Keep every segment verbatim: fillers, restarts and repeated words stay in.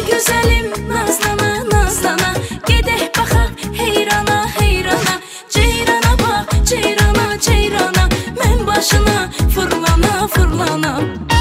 gözəlim, nazlana, nazlana, gedək baxaq heyrana, heyrana. Ceyrana bax, ceyrana, ceyrana, mən başına fırlana, fırlana.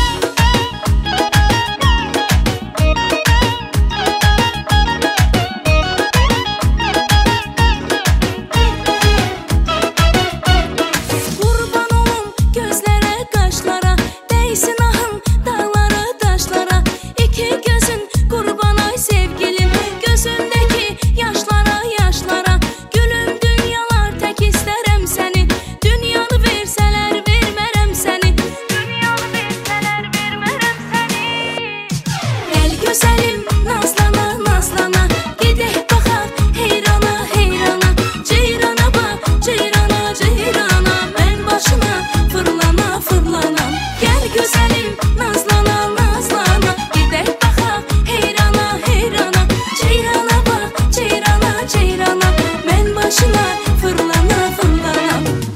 Qurban olum gözlərə, qaşlara, dəysin ahın dağlara, daşlara. İki gözün qurban ay sevgilim, gözündəki yaşlara, yaşlara. Gülüm dünyalar tək istərəm səni, dünyanı versələr vermərəm səni, dünyanı versələr vermərəm səni. Gəl gözəlim, nazlana, nazlana, gedək baxaq heyrana, heyrana. Ceyrana bax, ceyrana, ceyrana, mən başına fırlana, fırlana. Gəl gözəlim, nazlana, nazlana, gedək baxaq heyrana, heyrana. Ceyrana bax, ceyrana, ceyrana, mən başına fırlana, fırlana.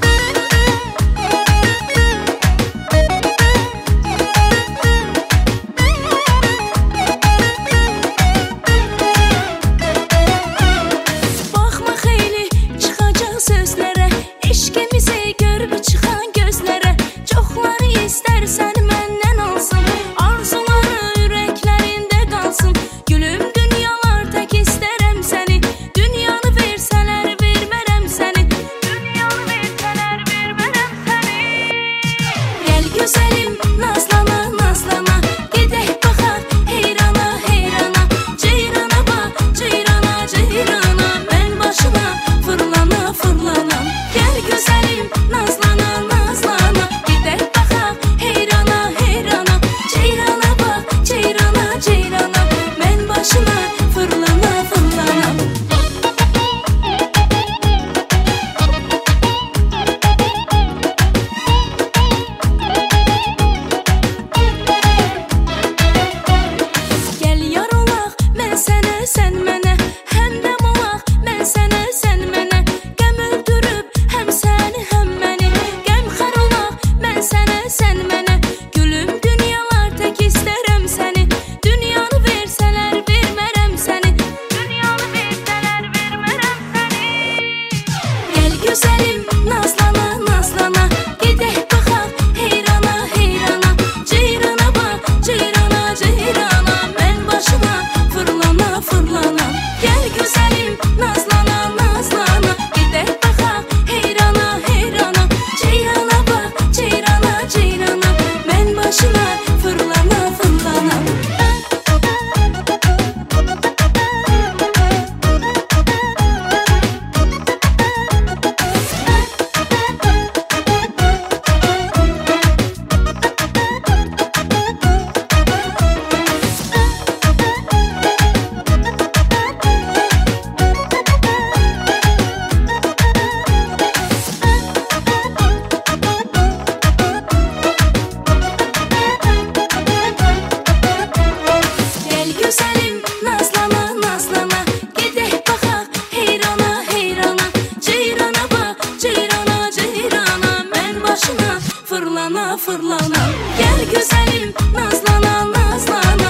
Baxma xeyli çıxacaq sözlərə, eşqimizi görüb çıxan gözlərə. Çoxları istərsən məndən alsın, arzuları ürəklərində qalsın. Gülüm dünyalar tək istərəm səni, dünyanı versələr vermərəm səni, dünyanı versələr vermərəm səni. Gəl gözəlim, nazlana, nazlana, gedək baxaq heyrana, heyrana. Ceyrana bax, ceyrana, ceyrana, mən başına fırlana, fırlana. Gəl gözəlim, nazlana, nazlana, gedək baxaq heyrana, heyrana. Ceyrana bax, ceyrana, ceyrana, mən başına fırlana, fırlana. Gəl yar olaq, mən sənə, sən mənə, həmdəm olaq, mən sənə, sən mənə. Qəm öldürüb həm səni, həm məni, qəmxar olaq, mən sənə, sən mənə. Gülüm dünyalar tək istərəm səni, dünyanı versələr vermərəm səni, dünyanı versələr vermərəm səni. Gəl gözəlim, nazlana, nazlana, gedək baxaq heyrana, heyrana. Ceyrana bax, ceyrana, ceyrana, mən başına fırlana, fırlana. Gəl gözəlim, nazlana, nazlana, gedək baxaq heyrana, heyrana. Ceyrana bax, ceyrana, ceyrana, mən başına fırlana, fırlana. Gəl gözəlim, nazlana, nazlana, gedək baxaq heyrana, heyrana. Ceyrana bax, ceyrana, ceyrana, mən başına fırlana, fırlana. Gəl gözəlim, nazlana, nazlana.